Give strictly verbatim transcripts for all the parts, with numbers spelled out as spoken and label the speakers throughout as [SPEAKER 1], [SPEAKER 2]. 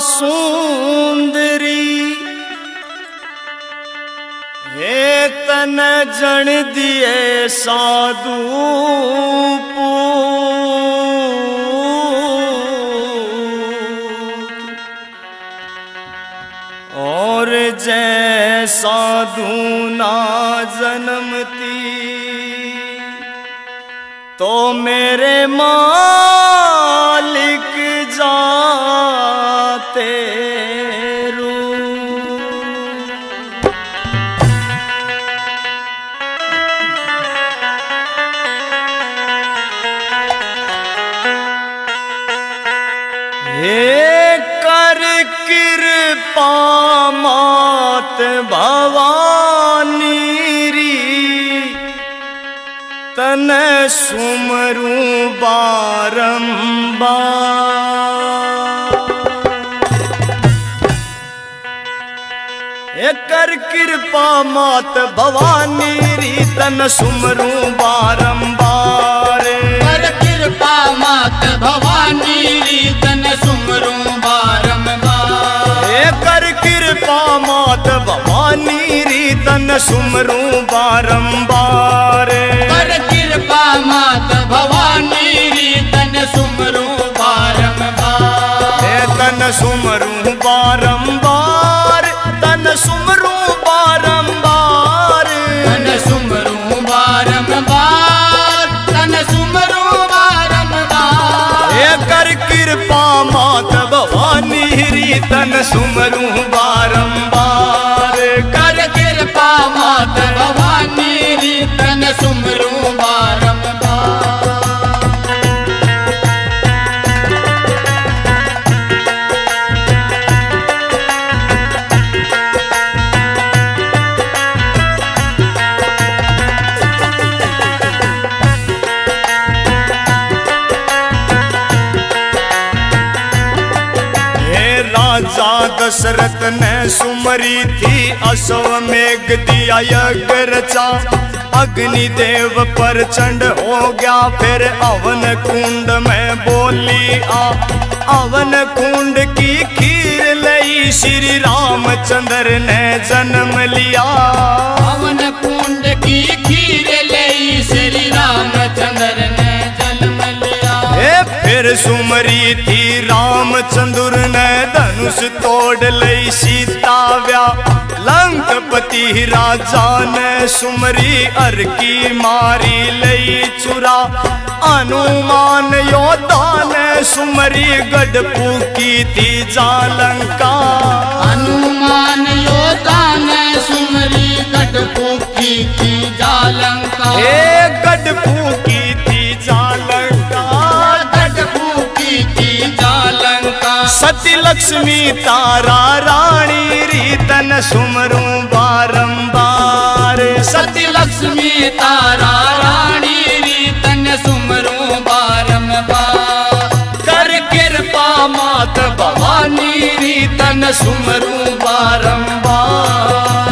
[SPEAKER 1] सुंदरी हे तन जन दिए साधु और जय साधु ना जन्मती तो मेरे मालिक जाते रू। हे कर कृपा मात भवानी री तन सुमरू बारंबार। हे कर कृपा मात भवानी री तन सुमरू बारंबार।
[SPEAKER 2] कर कृपा मात भवानी री तन सुमरू बारंबार।
[SPEAKER 1] हे कर कृपा मात भवानी री तन सुमरू बारंबार।
[SPEAKER 2] कर कृपा मात भवानी री तन सुमरू बारंबार।
[SPEAKER 1] हे तन सुमरू बारंबार तन सुमरू बारंबार।
[SPEAKER 2] तन सुमरू बारंबार तन सुमरू बारंबार।
[SPEAKER 1] हे कर कृपा मात भवानी री तन सुमरू बारंबार।
[SPEAKER 2] कर कृपा मात भवानी री तन सुमरू बारंबार।
[SPEAKER 1] राजा दशरथ ने सुमरी थी अश्वमेघ दिया यज्ञ रचा। अग्निदेव प्रचंड हो गया फिर अवन कुंड में बोली आ। अवन कुंड की खीर लई श्री रामचंद्र ने जन्म लिया।
[SPEAKER 2] अवन कुंड की खीर लई श्री रामचंद्र ने जन्म लिया।
[SPEAKER 1] हे फिर सुमरी थी रामचंद्र ने धनुष तोड़ लई सीता व्या। लंकपति राजा ने सुमरी अर की मारी लई चुरा। हनुमान योद्धा ने सुमरी गढ़ फूकी थी जालंका।
[SPEAKER 2] हनुमान योद्धा ने सुमरी गढ़ फूकी थी जालंका।
[SPEAKER 1] हे गढ़ फूकी थी जालंका।
[SPEAKER 2] गढ़ फूकी थी जालंका।
[SPEAKER 1] सती लक्ष्मी तारा रानी री तन सुमरू बारंबार।
[SPEAKER 2] सती लक्ष्मी तारा रानी री तन सुमरू बारंबार।
[SPEAKER 1] कर कृपा मात भवानी री तन सुमरू बारंबार।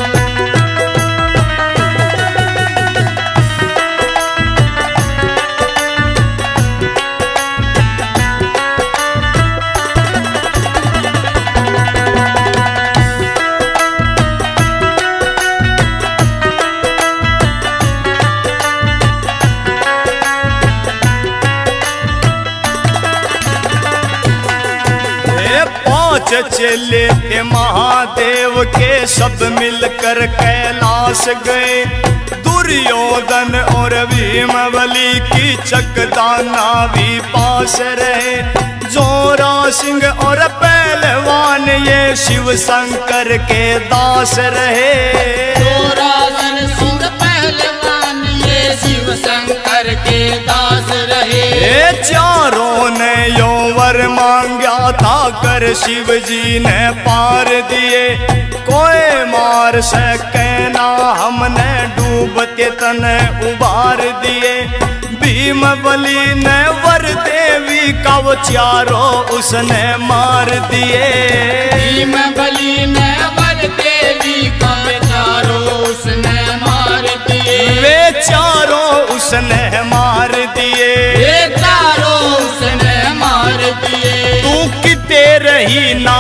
[SPEAKER 1] चले थे महादेव के सब मिलकर कैलाश गए। दुर्योधन और भीम बलि की चकदाना भी पास रहे। जोरा सिंह और पहलवान ये शिव शंकर के दास रहे।
[SPEAKER 2] जोरा सिंह पहलवान ये शिव शंकर के दास रहे।
[SPEAKER 1] ये चारों ने यो वर मांगा था कर शिव जी ने पार दिए। कोई मार सके ना हमने डूबते तने उबार दिए। भीम बलि ने वर देवी का वो चारों उसने मार दिए।
[SPEAKER 2] भीम बलि ने वर देवी का चारों उसने मार दिए।
[SPEAKER 1] वे चारों उसने मार दिए।
[SPEAKER 2] ये चारों उसने मार दिए।
[SPEAKER 1] तू किते रही ना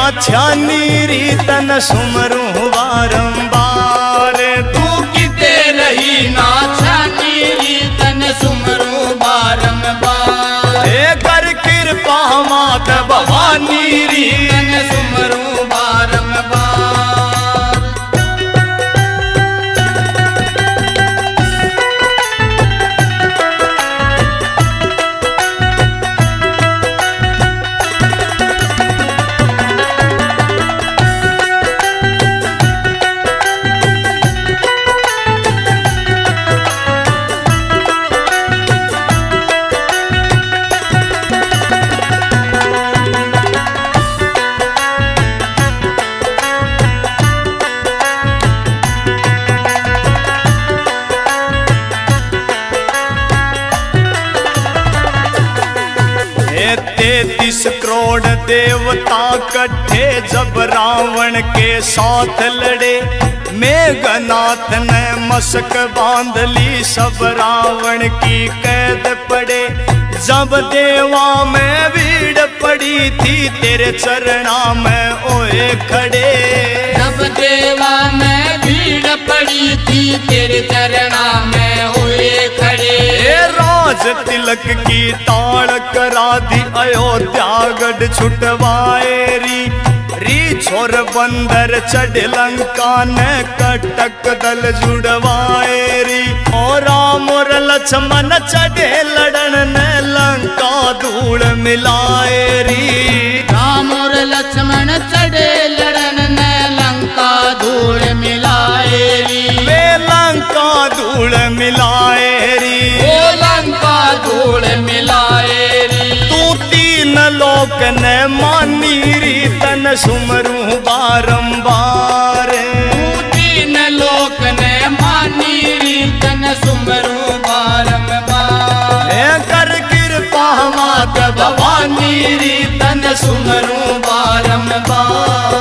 [SPEAKER 1] भवानी री तन सुमरू बारंबार।
[SPEAKER 2] तू किते रही नाछानी री तन सुमरू बारंबार।
[SPEAKER 1] ए कर कृपा मात भवानी री
[SPEAKER 2] तन सुमरू बारंबार।
[SPEAKER 1] तैतीस करोड़ देवता कट्ठे जब रावण के साथ लड़े। मेघनाथ ने मशक बांध ली सब रावण की कैद पड़े। जब देवा में भीड़ पड़ी थी तेरे चरणा में ओए खड़े।
[SPEAKER 2] जब देवा में भीड़ पड़ी थी तेरे चरणा में हुए खड़े।
[SPEAKER 1] राज तिलक की ताड़ करा दी अयोध्या गढ़ छुटवाए री। री छोर बंदर चढ़ लंका ने कटक दल जुड़वाए री। और राम और लक्ष्मण चढ़े लड़न ने लंका धूल मिलाए री।
[SPEAKER 2] राम और लक्ष्मण चढ़े लड़न ने लंका धूल मिलाए री।
[SPEAKER 1] वे लंका धूल मिलाए री।
[SPEAKER 2] ओ लंका धूल मिलाए री।
[SPEAKER 1] तू तीन लोक ने मानी री तन सुमरू बारंबार।
[SPEAKER 2] तू तीन लोक ने मानी री तन सुमरू बारंबार।
[SPEAKER 1] कर कृपा मात भवानी री तन सुमरू बारंबार।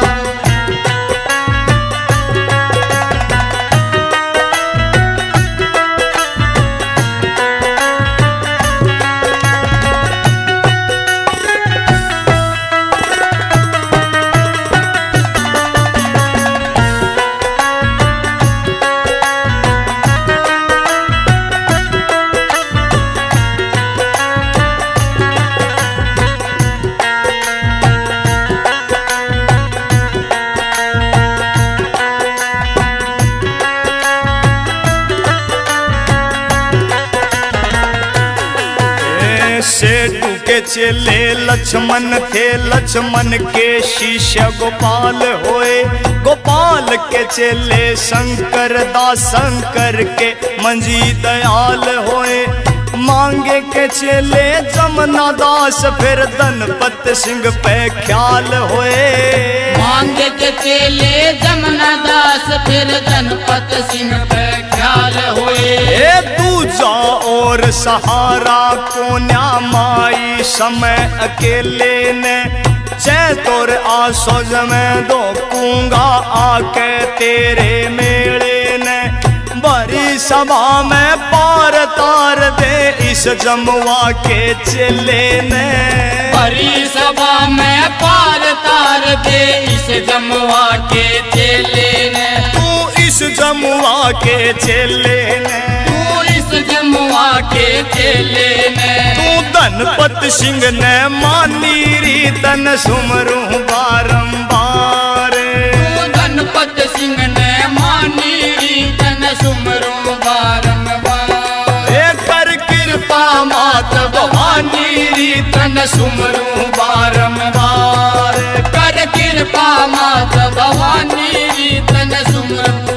[SPEAKER 1] सेठू के चेले लक्ष्मण थे। लक्ष्मण के शिष्य गोपाल होए। गोपाल के चेले शंकर दास। शंकर के मंजी दयाल होए। मांगे के चेले जमुना दास। फिर धनपत सिंह पे ख्याल होए।
[SPEAKER 2] मांगे के चेले जमुना दास। फिर धनपत सिंह पे ख्याल हुए।
[SPEAKER 1] ए दूजा और सहारा कोन्या माई समय अकेले ने। चैतोर आसोज में दो कूंगा आके तेरे मेले ने। बड़ी सभा में पार तार दे इस जमुआ के चेले ने।
[SPEAKER 2] बड़ी सभा में पार तार दे इस जमुआ के चेले ने।
[SPEAKER 1] तू इस जमुआ के चेले ने।
[SPEAKER 2] तू इस जमुआ के चेले ने।
[SPEAKER 1] तू धनपत सिंह ने मानी री तन सुमरू बारंबार।
[SPEAKER 2] तू धनपत सिंह ने मानी री तन सुमरू बारंबार।
[SPEAKER 1] ए कर कृपा मात भवानी री तन सुमरू बारंबार।
[SPEAKER 2] कर कृपा मात भवानी री तन सुमरू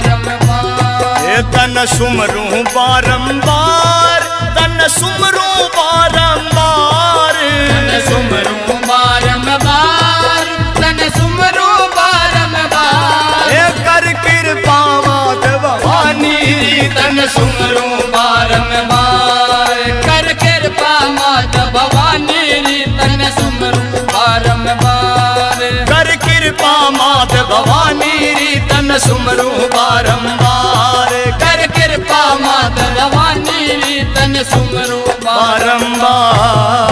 [SPEAKER 2] बारंबार।
[SPEAKER 1] ए तन सुमरू बारंबार। तन सुमरू बारंबार।
[SPEAKER 2] तन सुमरू बारंबार। तन सुमरू बारंबार।
[SPEAKER 1] ए कर कृपा मात भवानी री
[SPEAKER 2] तन सुमरू बारंबार। कर कृपा मात भवानी री तन सुमरू बारंबार।
[SPEAKER 1] कर कृपा मात भवानी री तन सुमरू बारंबार।
[SPEAKER 2] कर कृपा मात भवानी री तन सुमरू
[SPEAKER 1] बारंबार।